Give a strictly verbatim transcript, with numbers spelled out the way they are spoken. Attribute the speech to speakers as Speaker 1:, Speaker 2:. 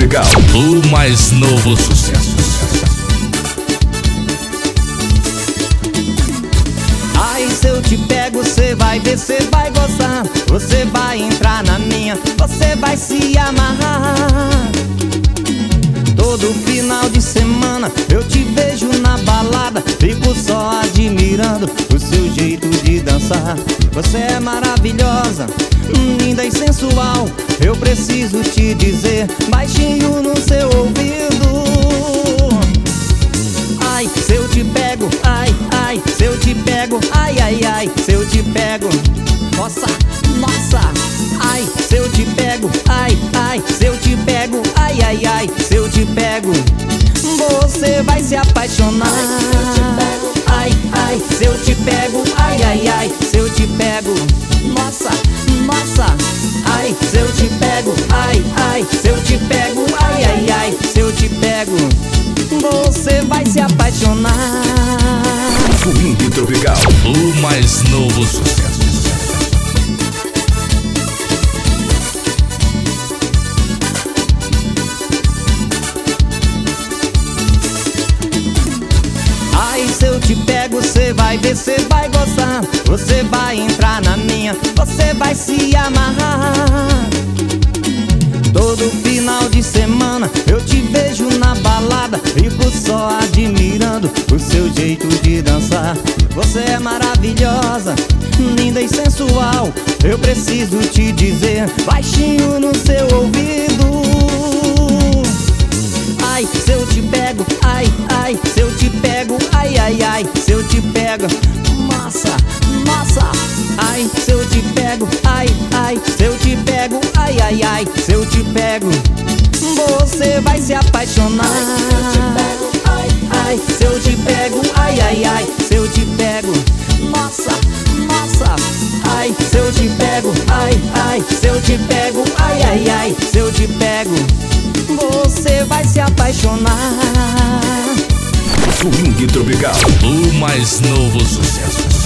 Speaker 1: Tropical, o mais novo sucesso.
Speaker 2: Aí se eu te pego, cê vai ver, cê vai gostar. Você vai entrar na minha, você vai se amarrar. Todo final de semana eu te vejo na balada, fico só admirando o seu jeito de dançar. Você é maravilhosa, linda e sensual. Eu preciso te dizer, baixinho no seu ouvido. Ai, se eu te pego, ai, ai, se eu te pego, ai, ai, ai, se eu te pego, nossa, nossa. Ai, se eu te pego, ai, ai, se eu te pego, ai, ai, ai, se eu te pego, você vai se apaixonar. Ai, ai, se eu te pego, ai, ai, ai, se eu te pego, nossa, nossa. Ai, se eu te pego, ai, ai, se eu te pego, ai, ai, ai, se eu te pego, você vai se apaixonar.
Speaker 1: Swing Tropical, o mais novo sucesso.
Speaker 2: Ai, se eu te pego, cê vai ver, cê vai gostar. Você vai entrar na minha, você vai se amarrar. Todo final de semana eu te vejo na balada, fico só admirando o seu jeito de dançar. Você é maravilhosa, linda e sensual. Eu preciso te dizer, baixinho no seu ouvido. Ai, se eu te pego, ai, ai, se eu te pego, ai, ai, ai, se eu te pego, nossa, nossa. Ai, se eu te pego, ai, ai, se eu te pego, ai, ai, ai, se eu te pego, você vai se apaixonar. Ai, ai, se eu te pego, ai, ai, ai, se eu te pego, nossa, nossa. Ai, se eu te pego, ai, ai, se eu te pego, ai, ai, ai, se eu te pego, você vai se apaixonar.
Speaker 1: Swing Tropical, o mais novo sucesso.